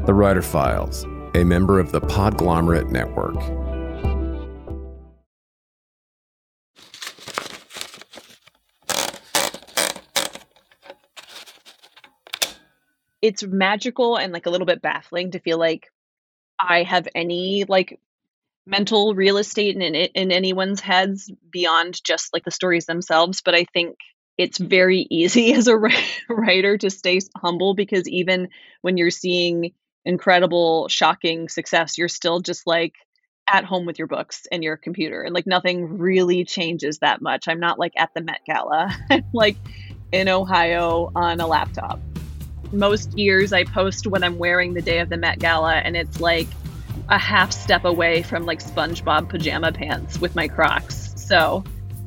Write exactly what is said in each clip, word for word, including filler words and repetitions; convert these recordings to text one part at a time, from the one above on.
The Writer Files, a member of the Podglomerate Network. It's magical and like a little bit baffling to feel like I have any like mental real estate in, in in anyone's heads beyond just like the stories themselves. But I think it's very easy as a writer to stay humble, because even when you're seeing incredible, shocking success, you're still just like at home with your books and your computer, and like nothing really changes that much. I'm not like at the Met Gala. I'm like in Ohio on a laptop. Most years I post what I'm wearing the day of the Met Gala, and it's like a half step away from like SpongeBob pajama pants with my Crocs. So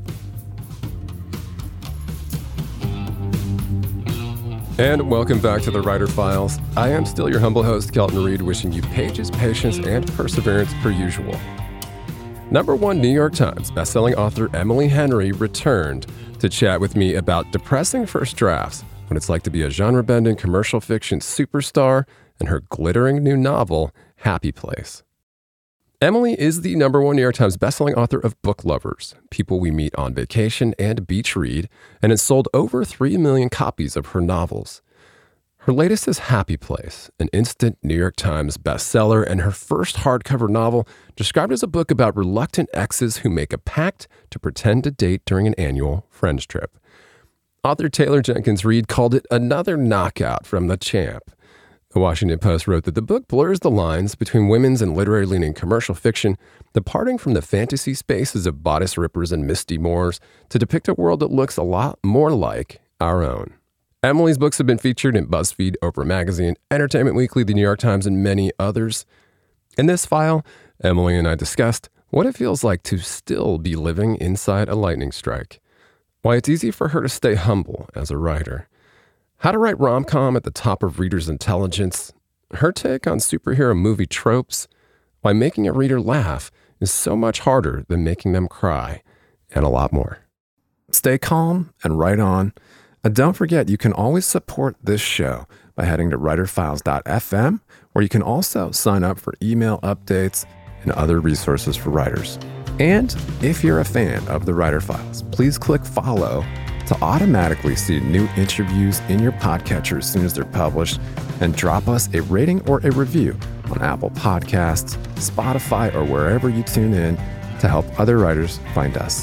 And welcome back to The Writer Files. I am still your humble host, Kelton Reid, wishing you pages, patience, and perseverance per usual. Number one New York Times bestselling author Emily Henry returned to chat with me about depressing first drafts, what it's like to be a genre-bending commercial fiction superstar, and her glittering new novel, Happy Place. Emily is the number one New York Times bestselling author of Book Lovers, People We Meet on Vacation, and Beach Read, and has sold over three million copies of her novels. Her latest is Happy Place, an instant New York Times bestseller, and her first hardcover novel, described as a book about reluctant exes who make a pact to pretend to date during an annual Friends trip. Author Taylor Jenkins Reid called it another knockout from The Champ. The Washington Post wrote that the book blurs the lines between women's and literary-leaning commercial fiction, departing from the fantasy spaces of bodice rippers and Misty Moores to depict a world that looks a lot more like our own. Emily's books have been featured in BuzzFeed, Oprah Magazine, Entertainment Weekly, The New York Times, and many others. In this file, Emily and I discussed what it feels like to still be living inside a lightning strike, why it's easy for her to stay humble as a writer, how to write rom-com at the top of readers' intelligence, her take on superhero movie tropes, why making a reader laugh is so much harder than making them cry, and a lot more. Stay calm and write on. And don't forget, you can always support this show by heading to writer files dot f m, where you can also sign up for email updates and other resources for writers. And if you're a fan of The Writer Files, please click follow to automatically see new interviews in your podcatcher as soon as they're published, and drop us a rating or a review on Apple Podcasts, Spotify, or wherever you tune in to help other writers find us.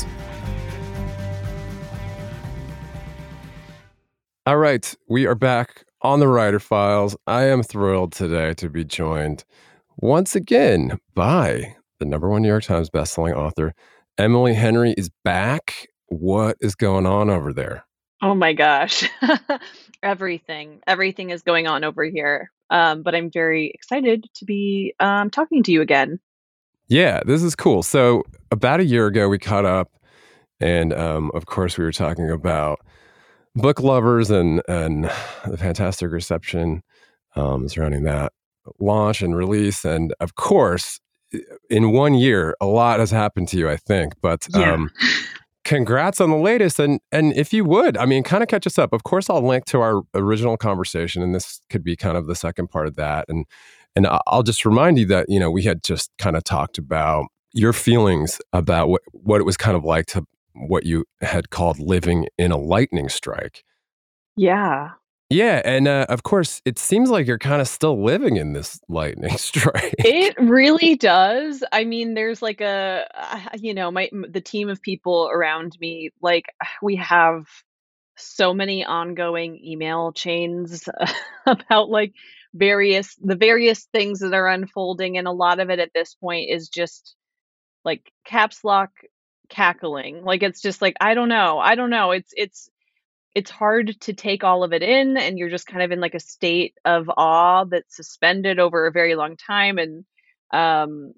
All right, we are back on The Writer Files. I am thrilled today to be joined once again by the number one New York Times bestselling author. Emily Henry is back. What is going on over there? Oh my gosh. Everything. Everything is going on over here. Um, but I'm very excited to be um, talking to you again. Yeah, this is cool. So about a year ago, we caught up, and um, of course, we were talking about Book Lovers and, and the fantastic reception um, surrounding that launch and release. And of course, in one year, a lot has happened to you, I think. But Yeah. um, congrats on the latest. And and if you would, I mean, kind of catch us up. Of course, I'll link to our original conversation, and this could be kind of the second part of that. And and I'll just remind you that, you know, we had just kind of talked about your feelings about what, what it was kind of like to what you had called living in a lightning strike. Yeah. Yeah. And uh, of course, it seems like you're kind of still living in this lightning strike. It really does. I mean, there's like a, uh, you know, my the team of people around me, like we have so many ongoing email chains about like various the various things that are unfolding, and a lot of it at this point is just like caps lock cackling. Like it's just like I don't know. I don't know. It's it's it's hard to take all of it in, and you're just kind of in like a state of awe that's suspended over a very long time. And um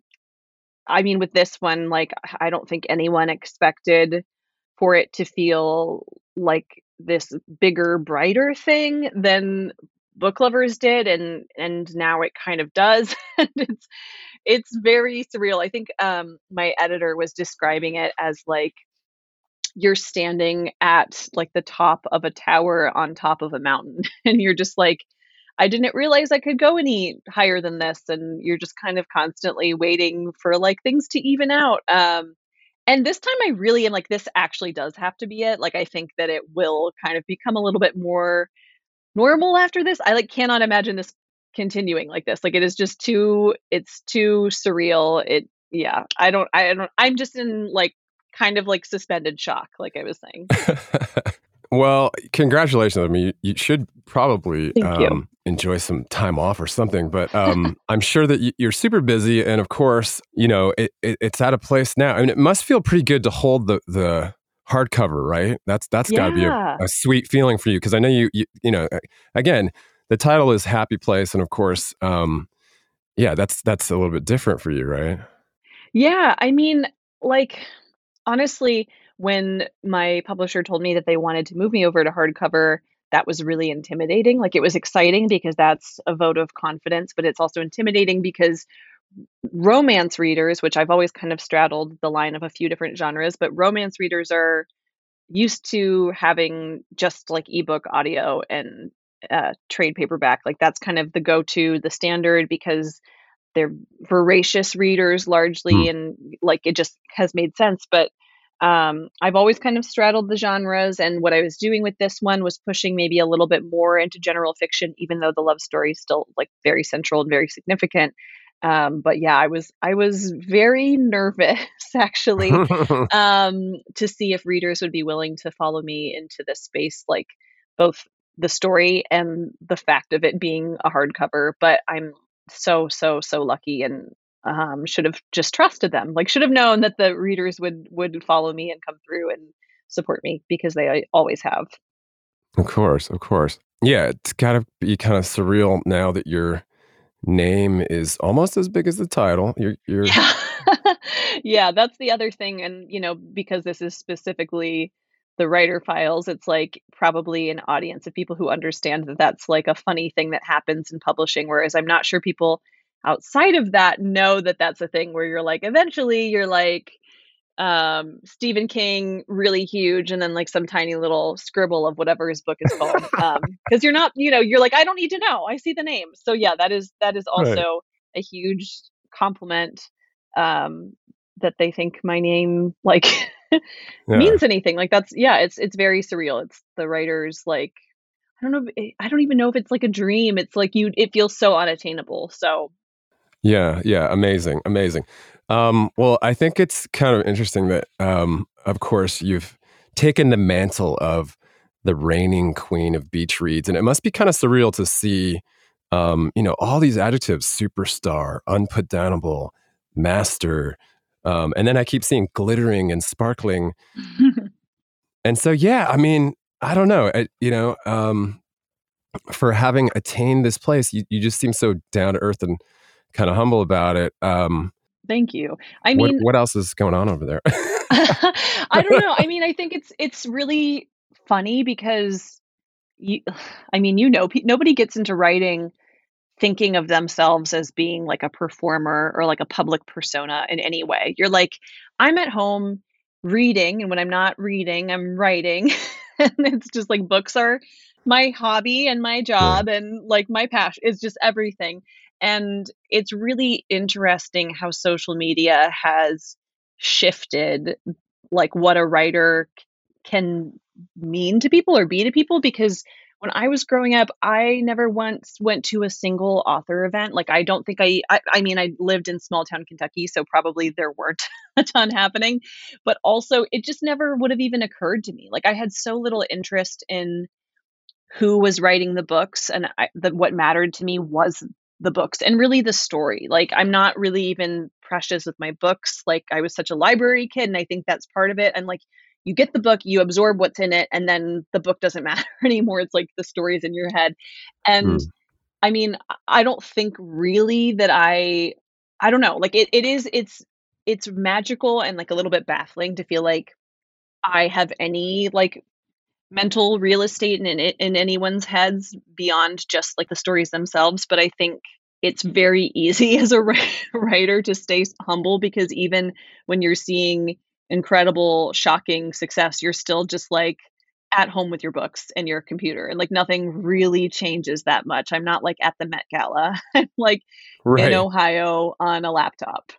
I mean, with this one, like I don't think anyone expected for it to feel like this bigger, brighter thing than Book Lovers did, and and now it kind of does. And it's it's very surreal. I think um my editor was describing it as like you're standing at like the top of a tower on top of a mountain and you're just like I didn't realize I could go any higher than this, and you're just kind of constantly waiting for, like, things to even out, um, and this time I really am like, "This actually does have to be it," like, I think that it will kind of become a little bit more normal after this. I, like, cannot imagine this continuing like this, like, it is just too it's too surreal, it yeah, I don't I don't I'm just in, like, kind of, like, suspended shock, like I was saying. Well, congratulations. I mean, you, you should probably Thank you. um, enjoy some time off or something, but um, I'm sure that y- you're super busy. And of course, you know, it, it, it's at a place now. I mean, it must feel pretty good to hold the, the hardcover, right? That's, that's gotta be a, Yeah. a sweet feeling for you. Cause I know you, you, you know, uh, again, the title is Happy Place. And of course, um, yeah, that's, that's a little bit different for you, right? Yeah, I mean, like, honestly, when my publisher told me that they wanted to move me over to hardcover, that was really intimidating. Like, it was exciting because that's a vote of confidence, but it's also intimidating because romance readers, which I've always kind of straddled the line of a few different genres, but romance readers are used to having just like ebook, audio, and uh, trade paperback. Like, that's kind of the go-to, the standard, because they're voracious readers Hmm. largely, and like it just has made sense. But um, I've always kind of straddled the genres, and what I was doing with this one was pushing maybe a little bit more into general fiction, even though the love story is still like very central and very significant. Um, but yeah, I was I was very nervous actually, um, to see if readers would be willing to follow me into this space, like both the story and the fact of it being a hardcover. But I'm so, so, so lucky, and um, should have just trusted them. Like, should have known that the readers would would follow me and come through and support me because they always have. Of course, of course. Yeah, it's gotta be kind of surreal now that your name is almost as big as the title. You're, you're, Yeah. Yeah, that's the other thing, and, you know, because this is specifically the writer files, it's, like, probably an audience of people who understand that that's, like, a funny thing that happens in publishing, whereas I'm not sure people outside of that know that that's a thing where you're, like, eventually you're, like, um, Stephen King, really huge, and then, like, some tiny little scribble of whatever his book is called, um, because 'cause you're not you know, you're like, "I don't need to know, I see the name." So, yeah, that is that is right. also a huge compliment, um, that they think my name, like, Yeah. means anything, like, that's yeah, it's it's very surreal, it's the writer's, like I don't know if eh, I don't even know if it's like a dream, it's like you it feels so unattainable, so Yeah. Yeah. Amazing. Amazing. Um, well, I think it's kind of interesting that, um, of course, you've taken the mantle of the reigning queen of beach reads, and it must be kind of surreal to see, um, you know, all these adjectives: superstar, unputdownable, master, um, and then I keep seeing glittering and sparkling. And so, yeah, I mean, I don't know, I, you know, um, for having attained this place, you, you just seem so down to earth and kind of humble about it. Um, Thank you. I what mean, what else is going on over there? I don't know. I mean, I think it's it's really funny because you I mean, you know, pe nobody gets into writing thinking of themselves as being like a performer or like a public persona in any way. You're like, "I'm at home reading, and when I'm not reading, I'm writing." And it's just like books are my hobby and my Yeah. job and like my passion. It's just everything. And it's really interesting how social media has shifted like what a writer c- can mean to people or be to people, because when I was growing up, I never once went to a single author event. Like, I don't think I I I mean, I lived in small town Kentucky, so probably there weren't a ton happening, but also it just never would have even occurred to me. Like, I had so little interest in who was writing the books, and I the what mattered to me was the books and really the story. Like, I'm not really even precious with my books, like, I was such a library kid, and I think that's part of it, and, like, you get the book, you absorb what's in it, and then the book doesn't matter anymore, it's like the story's in your head, and, Mm. I mean, I I don't think really that I I don't know, like, it it is it's it's magical and, like, a little bit baffling to feel like I have any, like, mental real estate in in in anyone's heads beyond just, like, the stories themselves, but I think it's very easy as a wri writer to stay s humble, because even when you're seeing incredible, shocking success, you're still just like, at home with your books and your computer, and, like, nothing really changes that much. I'm not, like, at the Met Gala. I'm, like, in Right. Ohio on a laptop.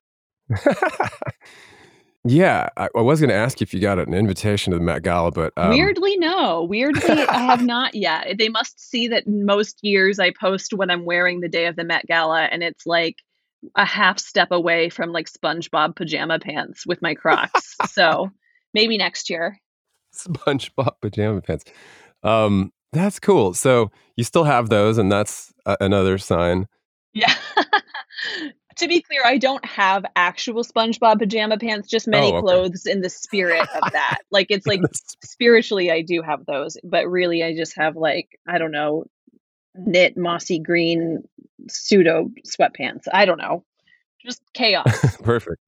Yeah, I I was gonna ask you if you got an invitation to the Met Gala, but, um Weirdly, no. Weirdly, I have not yet. They must see that most years I post what I'm wearing the day of the Met Gala, and it's, like, a half step away from, like, SpongeBob pajama pants with my Crocs. So, maybe next year. SpongeBob pajama pants. Um, that's cool. So, you still have those, and that's a another sign. Yeah. To be clear, I don't have actual SpongeBob pajama pants, just many Oh, okay. clothes in the spirit of that. Like, it's like, That's spiritually, I do have those, but really I just have, like, I don't know, knit mossy green pseudo sweatpants. I don't know. Just chaos. perfect.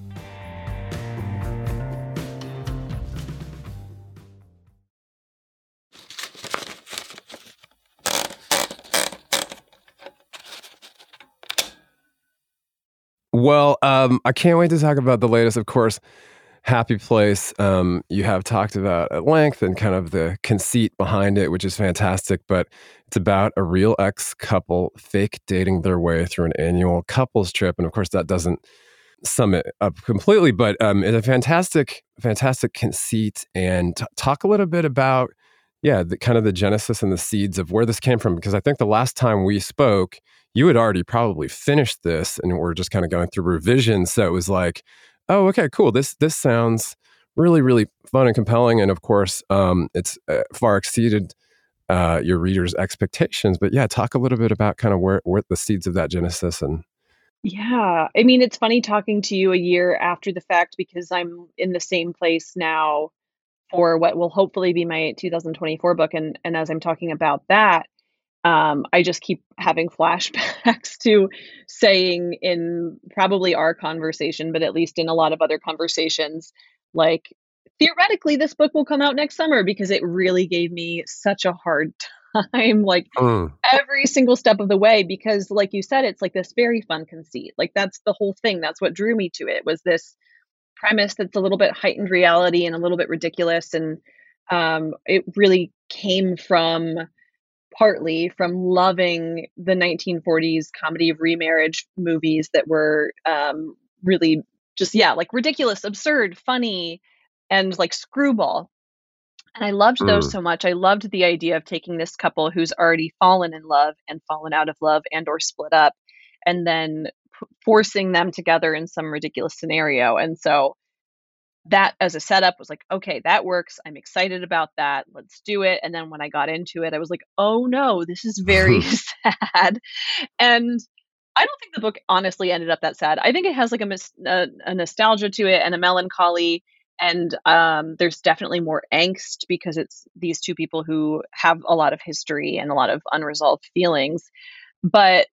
Well, um, I can't wait to talk about the latest, of course, Happy Place. Um, you have talked about at length and kind of the conceit behind it, which is fantastic, but it's about a real ex-couple fake dating their way through an annual couples trip, and of course, that doesn't sum it up completely, but um, it's a fantastic, fantastic conceit. And t- talk a little bit about, yeah, the kind of the genesis and the seeds of where this came from. Because I think the last time we spoke, you had already probably finished this, and we're just kind of going through revisions. So it was like, oh, okay, cool. This this sounds really, really fun and compelling. And of course, um, it's uh, far exceeded uh, your readers' expectations. But yeah, talk a little bit about kind of where where the seeds of that genesis and. Yeah. I mean, it's funny talking to you a year after the fact because I'm in the same place now for what will hopefully be my two thousand twenty-four book, and and as I'm talking about that, um, I just keep having flashbacks to saying in probably our conversation, but at least in a lot of other conversations, like, theoretically, this book will come out next summer because it really gave me such a hard time, like, Mm, every single step of the way because, like you said, it's like this very fun conceit. Like, that's the whole thing. That's what drew me to it was this premise that's a little bit heightened reality and a little bit ridiculous, and, um, it really came from partly from loving the nineteen forties comedy of remarriage movies that were, um, really just, yeah, like, ridiculous, absurd, funny, and, like, screwball. And I loved those mm. so much. I loved the idea of taking this couple who's already fallen in love and fallen out of love and or split up, and then p forcing them together in some ridiculous scenario, and so that as a setup was like, "Okay, that works. I'm excited about that. Let's do it." And then when I got into it, I was like, "Oh, no, this is very sad." And I don't think the book honestly ended up that sad. I think it has like a mis a a nostalgia to it and a melancholy, and, um, there's definitely more angst because it's these two people who have a lot of history and a lot of unresolved feelings. But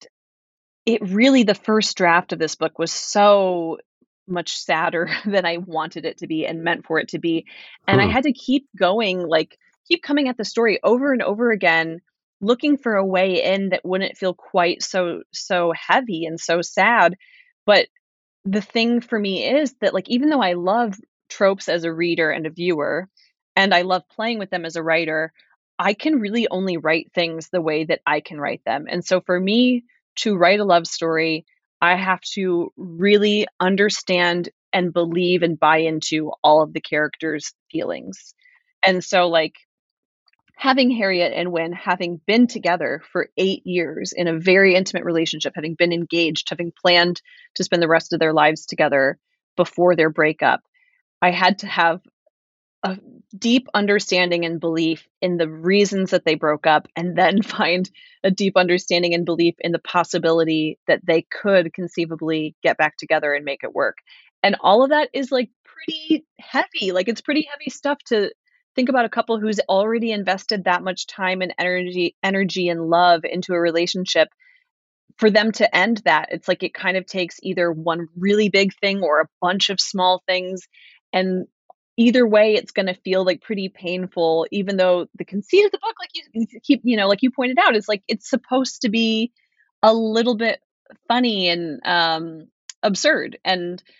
it really the first draft of this book was so much sadder than I wanted it to be and meant for it to be, and I Hmm. had to keep going, like, keep coming at the story over and over again, looking for a way in that wouldn't feel quite so so heavy and so sad, but the thing for me is that, like, even though I love tropes as a reader and a viewer, and I love playing with them as a writer, I can really only write things the way that I can write them. And so for me to write a love story, I have to really understand and believe and buy into all of the characters' feelings. And so, like, having Harriet and Win having been together for eight years in a very intimate relationship, having been engaged, having planned to spend the rest of their lives together before their breakup, I had to have a deep understanding and belief in the reasons that they broke up, and then find a deep understanding and belief in the possibility that they could conceivably get back together and make it work. And all of that is, like, pretty heavy, like, it's pretty heavy stuff to think about a couple who's already invested that much time and energy energy and love into a relationship. For them to end that, it's like it kind of takes either one really big thing or a bunch of small things, and either way, it's gonna feel, like, pretty painful, even though the conceit of the book, like you you keep you know, like you pointed out, is like it's supposed to be a little bit funny and, um, absurd, and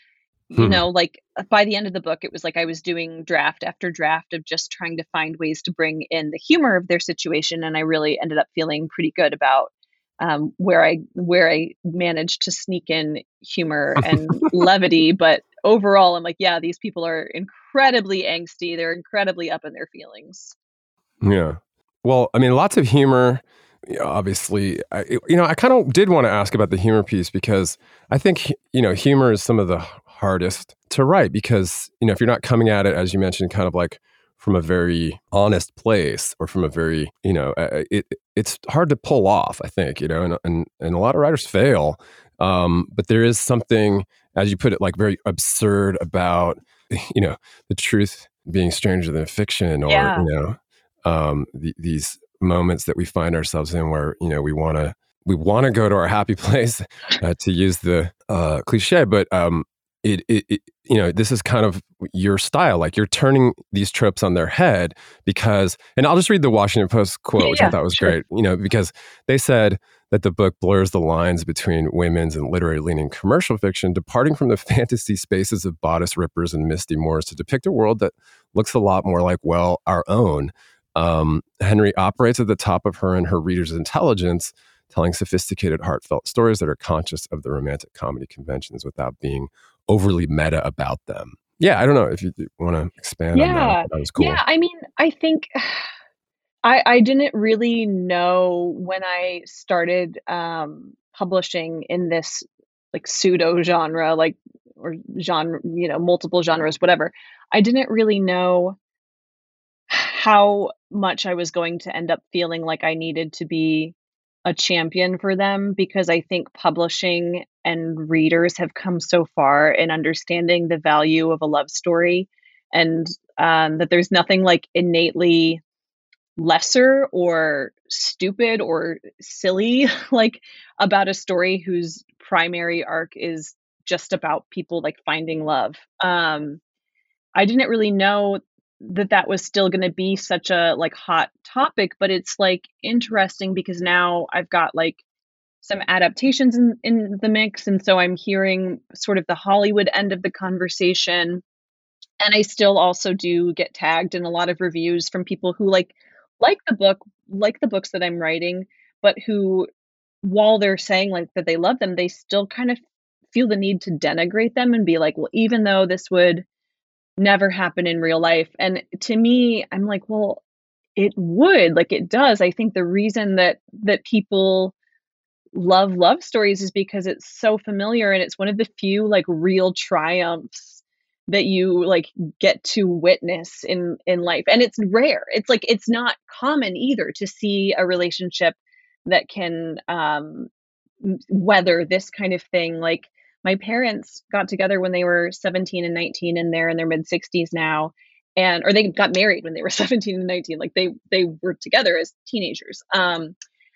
You Hmm. know, like, uh, by the end of the book, it was like I was doing draft after draft of just trying to find ways to bring in the humor of their situation, and I really ended up feeling pretty good about, um, where I where I managed to sneak in humor and levity, but overall, I'm like, "Yeah, these people are incredibly angsty, they're incredibly up in their feelings." Yeah. Well, I mean, lots of humor. You know, obviously, I, you know, I kind of did want to ask about the humor piece because I think, you know, humor is some of the hardest to write because, you know, if you're not coming at it, as you mentioned, kind of like from a very honest place or from a very, you know, uh, it it's hard to pull off, I think, you know, and and, and a lot of writers fail. Um, but there is something, as you put it, like very absurd about, you know, the truth being stranger than fiction, or, you Yeah. know, um, the, these moments that we find ourselves in where, you know, we want to we want to go to our happy place, uh, to use the uh, cliche, but um, it, it, it you know, this is kind of your style. Like you're turning these tropes on their head because, and I'll just read the Washington Post Yeah, quote, which I yeah, thought was sure. great. You know, because they said that the book blurs the lines between women's and literary leaning commercial fiction, departing from the fantasy spaces of bodice rippers and misty moors to depict a world that looks a lot more like, well, our own. Um, Henry operates at the top of her and her readers' intelligence, telling sophisticated, heartfelt stories that are conscious of the romantic comedy conventions without being overly meta about them. Yeah, I don't know if you want to expand on that. I Yeah. thought that was Yeah, cool. I mean, I think I I didn't really know when I started, um, publishing in this, like, pseudo genre, like, or genre, you know, multiple genres, whatever. I didn't really know how much I was going to end up feeling like I needed to be a champion for them because I think publishing and readers have come so far in understanding the value of a love story and, um, that there's nothing, like, innately lesser or stupid or silly like about a story whose primary arc is just about people like finding love. Um, I didn't really know that that was still going to be such a like hot topic, but it's like interesting because now I've got like some adaptations in, in the mix, and so I'm hearing sort of the Hollywood end of the conversation, and I still also do get tagged in a lot of reviews from people who, like like the book like the books that I'm writing, but who, while they're saying, like, that they love them, they still kind of feel the need to denigrate them and be like, "Well, even though this would never happen in real life," and to me, I'm like, "Well, it would, like, it does." I think the reason that that people love love stories is because it's so familiar and it's one of the few like real triumphs that you like get to witness in in life, and it's rare. It's like it's not common either to see a relationship that can um m- weather this kind of thing. Like my parents got together when they were seventeen and nineteen, and they're in their mid sixties now, and or they got married when they were seventeen and nineteen, like they they were together as teenagers. Um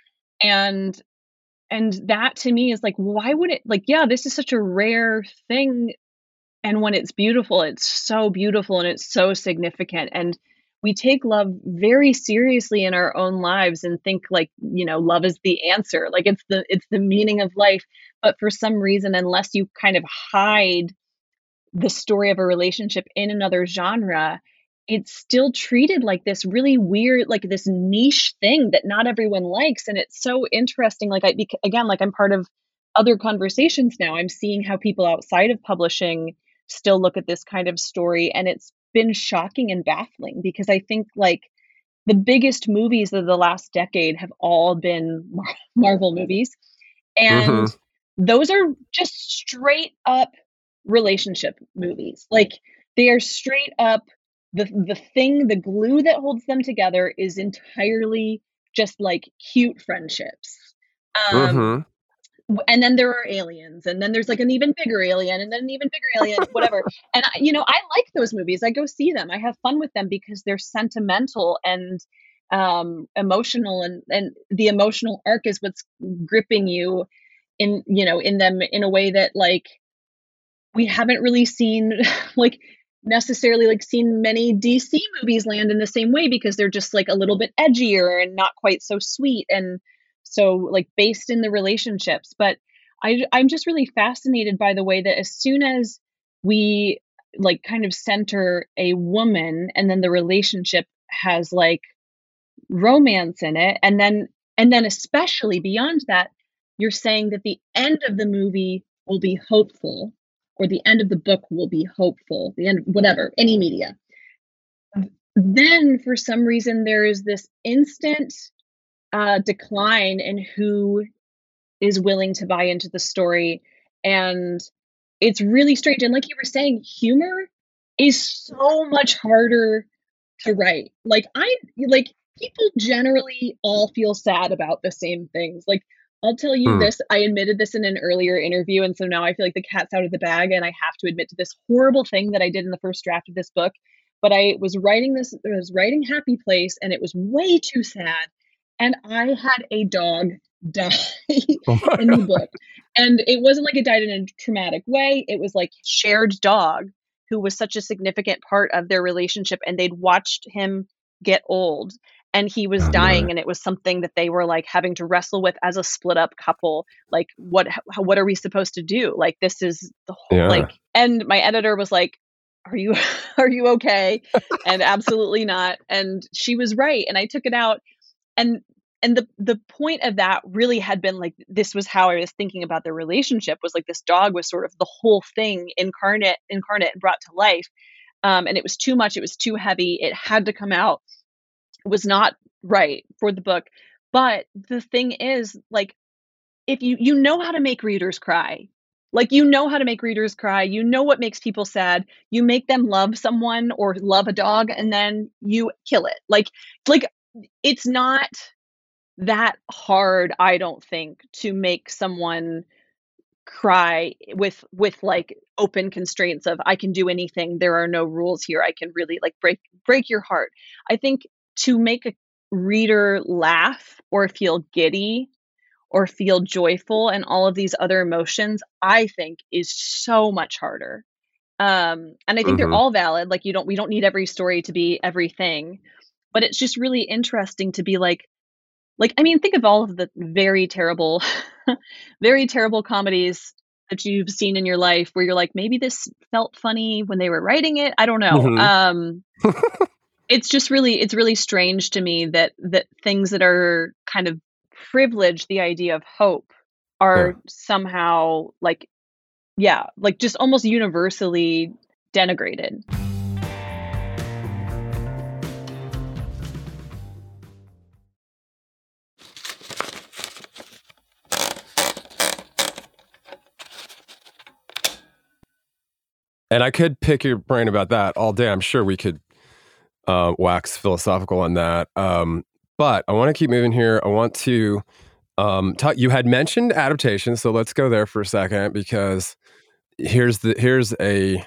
and and that to me is like, why would it like, yeah, this is such a rare thing, and when it's beautiful, it's so beautiful and it's so significant, and we take love very seriously in our own lives and think like, you know, love is the answer, like it's the it's the meaning of life, but for some reason, unless you kind of hide the story of a relationship in another genre, it's still treated like this really weird, like this niche thing that not everyone likes. And it's so interesting. Like, I, bec- again, like I'm part of other conversations now. I'm seeing how people outside of publishing still look at this kind of story. And it's been shocking and baffling because I think like the biggest movies of the last decade have all been Mar- Marvel movies. And Hmm. those are just straight up relationship movies. Like they are straight up the the thing, the glue that holds them together is entirely just like cute friendships. Um Hmm. w- and then there are aliens, and then there's like an even bigger alien, and then an even bigger alien, whatever. And I, you know, I like those movies. I go see them. I have fun with them because they're sentimental and um emotional, and and the emotional arc is what's gripping you in, you know, in them in a way that like we haven't really seen like necessarily like seen many D C movies land in the same way because they're just like a little bit edgier and not quite so sweet and so like based in the relationships. But I I'm just really fascinated by the way that as soon as we like kind of center a woman, and then the relationship has like romance in it, and then and then especially beyond that, you're saying that the end of the movie will be hopeful, or the end of the book will be hopeful, the end, whatever, any media. Then for some reason there is this instant uh, decline in who is willing to buy into the story, and it's really strange. And like you were saying, humor is so much harder to write. Like I like people generally all feel sad about the same things. Like I'll tell you Hmm. this, I admitted this in an earlier interview, and so now I feel like the cat's out of the bag and I have to admit to this horrible thing that I did in the first draft of this book. But I was writing this I was writing Happy Place, and it was way too sad, and I had a dog die Oh my in the God. book. And it wasn't like it died in a traumatic way. It was like shared dog who was such a significant part of their relationship, and they'd watched him get old, and he was Oh dying, my. and it was something that they were like having to wrestle with as a split up couple. Like what how, what are we supposed to do? Like this is the whole Yeah. like. And my editor was like, are you are you okay? And absolutely not. And she was right, and I took it out. And and the the point of that really had been like, this was how I was thinking about their relationship, was like this dog was sort of the whole thing incarnate incarnate and brought to life. Um, and it was too much, it was too heavy, it had to come out. It was not right for the book. But the thing is, like, if you you know how to make readers cry. Like, you know how to make readers cry, you know what makes people sad, you make them love someone or love a dog, and then you kill it. Like like, it's not that hard, I don't think, to make someone cry with with, like, open constraints of, "I can do anything, there are no rules here, I can really, like, break break your heart." I think to make a reader laugh or feel giddy or feel joyful and all of these other emotions, I think is so much harder. Um, and I think they're Hmm. all valid, like, you don't we don't need every story to be everything, but it's just really interesting to be like like, I mean, think of all of the very terrible very terrible comedies that you've seen in your life where you're like, "Maybe this felt funny when they were writing it." I don't know. Hmm. Um, it's just really it's really strange to me that that things that are kind of privilege the idea of hope Yeah. are somehow, like yeah, like, just almost universally denigrated. And I could pick your brain about that all day. I'm sure we could uh, wax philosophical on that. Um, but I want to keep moving here. I want to um, talk. You had mentioned adaptation, so let's go there for a second because here's the here's a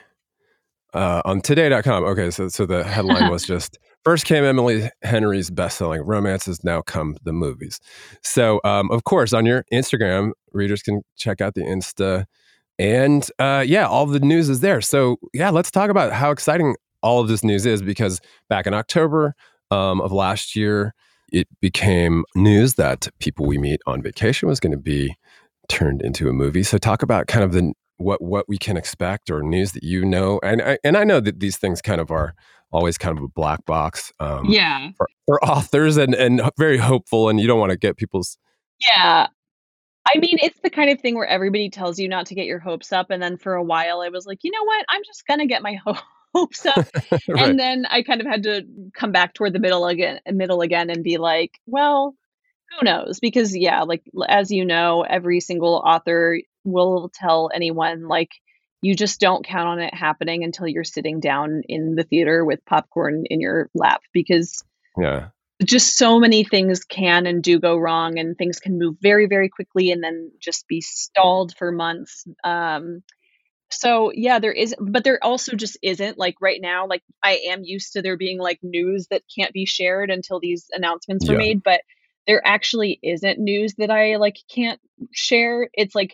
uh, on today dot com. Okay, so so the headline was just first came Emily Henry's best-selling romances, now come the movies. So um, of course on your Instagram, readers can check out the Insta. And uh, yeah, all the news is there. So yeah, let's talk about how exciting all of this news is because back in October um, of last year, it became news that People We Meet on Vacation was going to be turned into a movie. So talk about kind of the what what we can expect or news that you know. And I, and I know that these things kind of are always kind of a black box um, Yeah. for, for authors and and very hopeful, and you don't want to get people's Yeah. I mean, it's the kind of thing where everybody tells you not to get your hopes up, and then for a while I was like, "You know what? I'm just gonna get my ho hopes up." right. And then I kind of had to come back toward the middle again middle again and be like, "Well, who knows?" Because, yeah, like, l as you know, every single author will tell anyone, like, you just don't count on it happening until you're sitting down in the theater with popcorn in your lap, because Yeah, just so many things can and do go wrong, and things can move very, very quickly and then just be stalled for months. Um, so yeah, there is, but there also just isn't. Like right now, like I am used to there being like news that can't be shared until these announcements were yeah, made, but there actually isn't news that I like can't share. It's like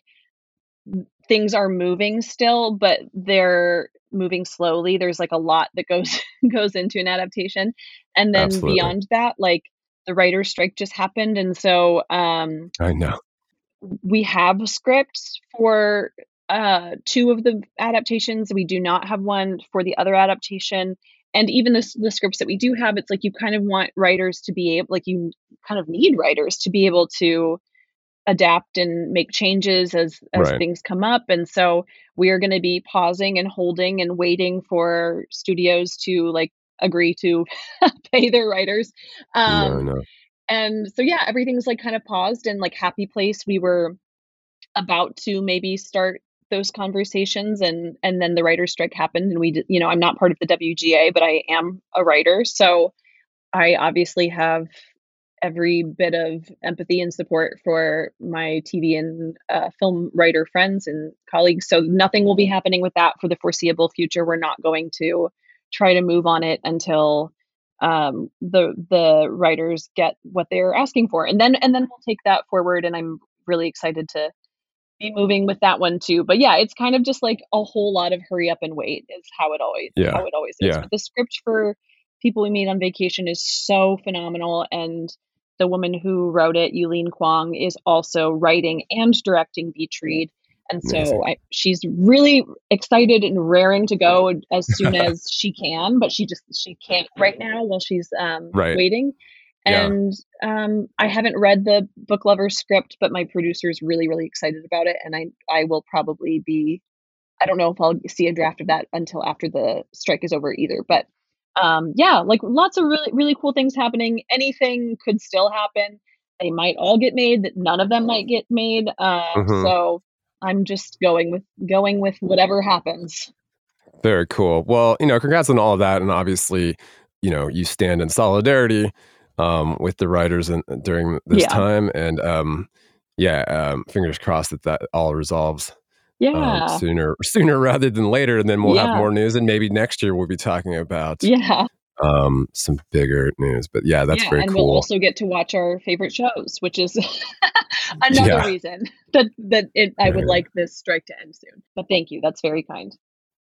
things are moving still, but they're moving slowly. There's like a lot that goes goes into an adaptation. And then absolutely. beyond that, like the writer's strike just happened, and so um I know. we have scripts for uh, two of the adaptations. We do not have one for the other adaptation. And even the, s- the scripts that we do have, it's like you kind of want writers to be able, like you kind of need writers to be able to adapt and make changes as as Right. things come up. And so we are going to be pausing and holding and waiting for studios to like agree to pay their writers. No, Um, no. and so yeah, everything's like kind of paused and like happy place. We were about to maybe start those conversations, and and then the writer's strike happened, and we did, you know, I'm not part of the W G A, but I am a writer. So I obviously have every bit of empathy and support for my T V and uh, film writer friends and colleagues. So nothing will be happening with that for the foreseeable future. We're not going to try to move on it until um, the the writers get what they're asking for, and then and then we'll take that forward. And I'm really excited to be moving with that one too. But yeah, it's kind of just like a whole lot of hurry up and wait is how it always Yeah. how it always is. Yeah. But the script for People We Meet on Vacation is so phenomenal, and the woman who wrote it, Yulene Kwong, is also writing and directing Beach Read. And so Amazing. I, she's really excited and raring to go as soon as she can, but she just she can't right now while she's um, Right. waiting. Yeah. And um, I haven't read the book lover script, but my producer is really, really excited about it. And I, I will probably be, I don't know if I'll see a draft of that until after the strike is over either. But um, yeah, like lots of really, really cool things happening. Anything could still happen. They might all get made, that none of them might get made. Uh, Hmm. so I'm just going with going with whatever happens. Very cool. Well, you know, congrats on all of that. And obviously, you know, you stand in solidarity um, with the writers and during this Yeah. time. And um, yeah, um, fingers crossed that that all resolves um, Yeah. sooner sooner rather than later. And then we'll have Yeah. more news. And maybe next year we'll be talking about Yeah. um, some bigger news. But yeah, that's Yeah, very and we'll cool. also get to watch our favorite shows, which is another Yeah. reason that that it I would Yeah. like this strike to end soon. But thank you. That's very kind.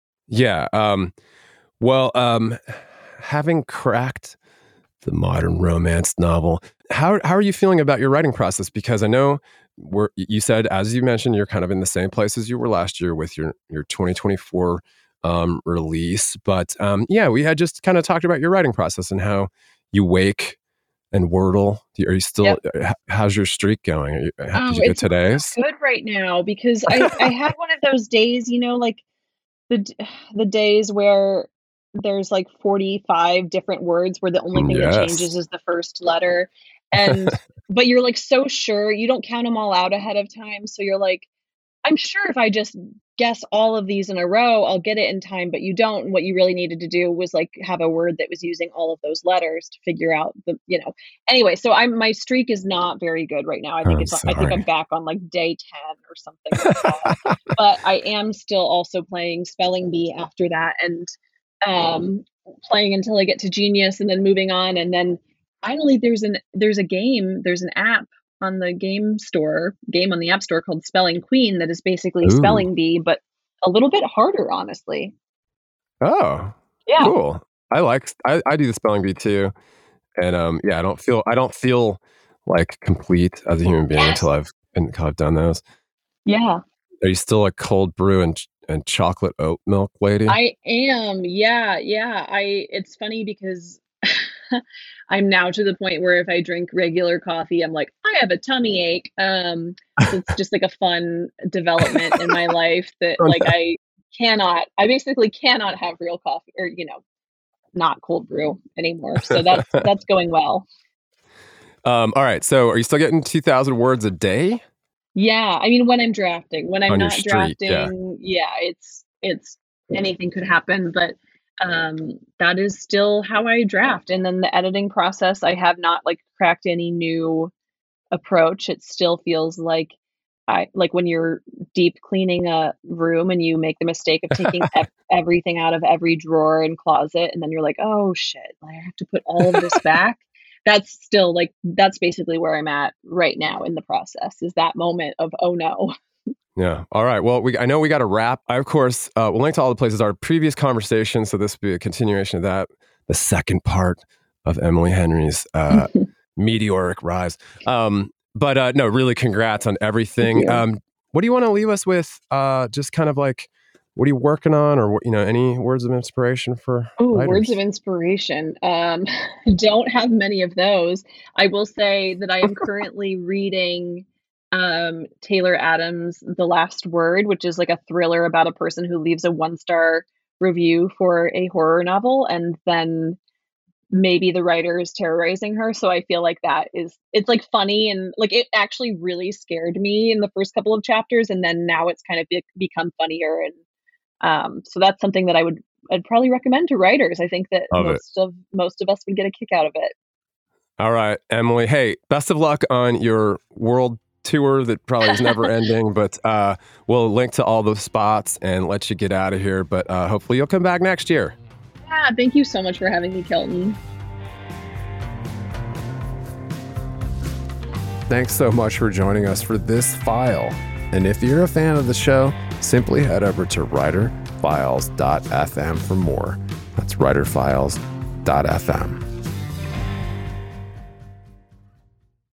Yeah. Um, well, um, having cracked the modern romance novel, how how are you feeling about your writing process? Because I know we're you said, as you mentioned, you're kind of in the same place as you were last year with your your twenty twenty-four um, release. But um, yeah, we had just kind of talked about your writing process and how you wake and Wordle. Do you- Are you still? Yep. h- How's your streak going? Are you, ha- did Oh, you get it's not today's? good right now because I I had one of those days, you know, like the d- the days where there's like forty-five different words where the only thing that Yes. changes is the first letter. And but you're like so sure, you don't count them all out ahead of time, so you're like I'm sure if I just guess all of these in a row, I'll get it in time, but you don't. And what you really needed to do was like have a word that was using all of those letters to figure out the, you know. Anyway, so I'm my streak is not very good right now. I think I'm it's I think I'm sorry. back on like day ten or something like that. But I am still also playing spelling bee after that and um playing until I get to genius and then moving on and then finally there's an there's a game, there's an app on the game store, game on the App Store called Spelling Queen that is basically Ooh. spelling bee, but a little bit harder, honestly. Oh, Yeah. cool. I like I, I do the spelling bee too. And um yeah, I don't feel I don't feel like complete as a human being Yes. until I've until I've done those. Yeah. Are you still a cold brew and ch- and chocolate oat milk lady? I am. Yeah, yeah. I it's funny because I'm now to the point where if I drink regular coffee, I'm like, I have a tummy ache. Um, so it's just like a fun development in my life that Oh, like no. I cannot I basically cannot have real coffee or, you know, not cold brew anymore. So that's that's going well. um, all right. So, are you still getting two thousand words a day Yeah, I mean, when I'm drafting. When I'm on your not streak? Yeah. drafting, yeah, it's it's anything could happen, but um that is still how I draft. And then the editing process, I have not like cracked any new approach. It still feels like I like when you're deep cleaning a room and you make the mistake of taking ev- everything out of every drawer and closet, and then you're like, "Oh shit, I have to put all of this back." That's still like that's basically where I'm at right now in the process. Is that moment of, "Oh no." Yeah. All right. Well, we I know we got to wrap. I, of course, uh, we'll link to all the places our previous conversation. So this will be a continuation of that, the second part of Emily Henry's uh, meteoric rise. Um, but uh, no, really, congrats on Thank everything. you. Um, what do you want to leave us with? Uh, just kind of like, what are you working on, or you know, any words of inspiration for Oh, writers? words of inspiration. Um, don't have many of those. I will say that I am currently reading um, Taylor Adams' The Last Word, which is like a thriller about a person who leaves a one-star review for a horror novel, and then maybe the writer is terrorizing her. So I feel like that is, it's like funny, and like it actually really scared me in the first couple of chapters, and then now it's kind of be- become funnier. And um, so that's something that I would I'd probably recommend to writers. I think that Love it. most of most of us would get a kick out of it. All right, Emily. Hey, best of luck on your world tour that probably is never ending, but uh, we'll link to all those spots and let you get out of here. But uh, hopefully you'll come back next year. Yeah, thank you so much for having me, Kelton. Thanks so much for joining us for this file. And if you're a fan of the show, simply head over to writer files dot f m for more. That's writer files dot f m.